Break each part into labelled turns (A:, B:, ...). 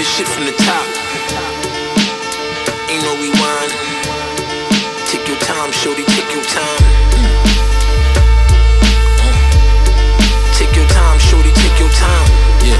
A: this shit from the top. Ain't no rewind. Take your time, shorty, take your time. Take your time, shorty, take your time. Yeah.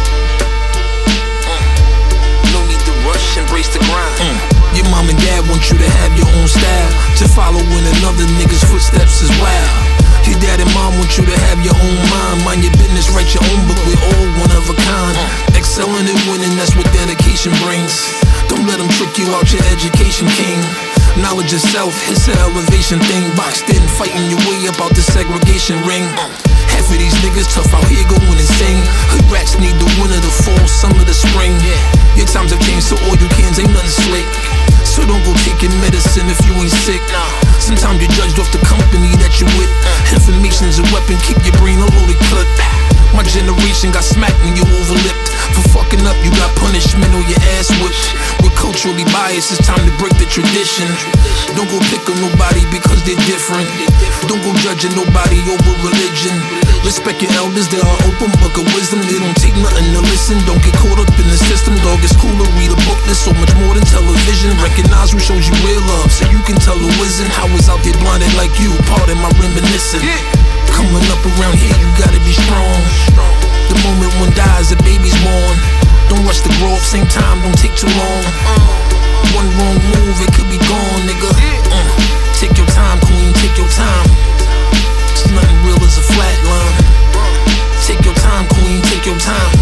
A: No need to rush, embrace the grind. Your mom and dad want you to have your own style, to follow in another nigga's footsteps as well. Your dad and mom want you to have your own mind, mind your business, write your own book, we're all one of a kind. Excelling and winning, that's what dedication brings. Don't let them trick you out your education, king. Knowledge of self, it's an elevation thing. Boxed in, fighting your way up out the segregation ring. Half of these niggas tough out here going insane. Hood rats need the winter, the fall, summer, the spring. Your times have changed, so all you cans ain't nothing slick. So don't go taking medicine if you ain't sick. Sometimes you're judged off the company that you're with. Information is a weapon, keep your brain a loaded clip. My generation got smacked when you overlipped. For fucking up, you got punishment or your ass whipped. We're culturally biased, it's time to break the tradition. Don't go pick on nobody because they're different. Don't go judging nobody over religion. Respect your elders, they are open book of wisdom. They don't take nothing to listen. Don't get caught up in the system. Dog, it's cool to read a book, there's so much more than television. Recognize who shows you real love, so you can tell who isn't. I was out there blinded like you, part of my reminiscing. Coming up around here, you gotta be strong. The moment one dies, a baby's born. Don't rush to grow up, same time, don't take too long. One wrong move, it could be gone, nigga. Take your time, queen, take your time. It's nothing real as a flat line. Take your time, queen, take your time.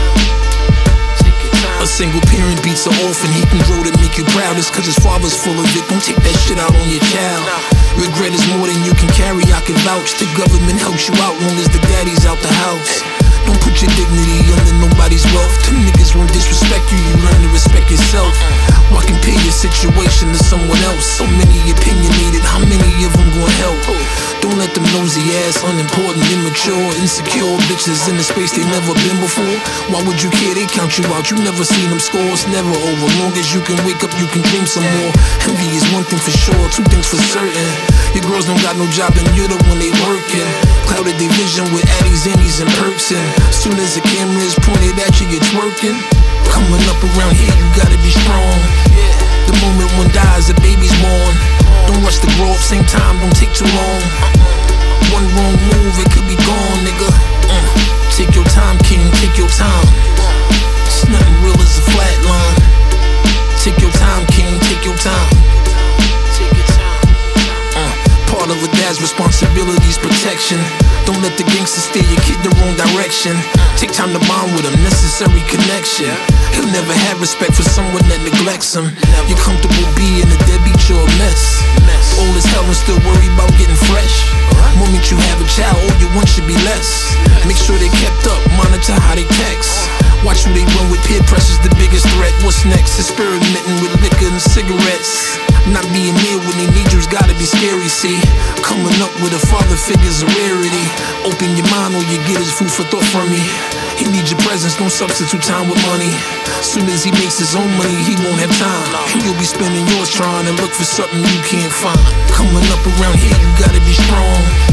A: A single parent beats an orphan, he can grow to make you proud. It's cause his father's full of it, don't take that shit out on your child. Regret is more than you can carry, I can vouch. The government helps you out long as the daddy's out the house. Don't put your dignity under nobody's wealth. Them niggas won't disrespect you, you learn to respect yourself. Why compare your situation to someone else? So many opinionated, how many of them gon' help? Don't let them nosy ass, unimportant, immature, insecure bitches in the space they never been before. Why would you care? They count you out, you never seen them score. It's never over, long as you can wake up you can dream some more. Envy is one thing for sure, two things for certain. Your girls don't got no job and you're the one they working. Clouded their vision with addies, annies, and perks. And soon as the camera is pointed at you, you're twerking. Coming up around here, you gotta be strong. The moment one dies, a baby's born. Don't rush to grow up, same time, don't take too long. One wrong move, it could be gone, nigga. Take your time, king, take your time. It's nothing real as a flat line. Take your time, king, take your time. Take your time. Part of a dad's responsibility is protection. Don't let the gangsters steer your kid the wrong direction. Take time to bond with him, necessary connection. He'll never have respect for someone that neglects him. You're comfortable being a deadbeat, you're a mess. Old as hell and still worried about getting fresh. Moment you have a child, all you want should be less. Make sure they kept up, monitor how they text. Watch who they run with, peer pressure's the biggest threat. What's next? Experimenting with liquor and cigarettes. Not being near when they need you's gotta be scary, see. Coming up with a father figure's a rarity. Open your mind, all you get is food for thought from me. He needs your presence, don't substitute time with money. Soon as he makes his own money, he won't have time. And you'll be spending yours trying to look for something you can't find. Coming up around here, you gotta be strong.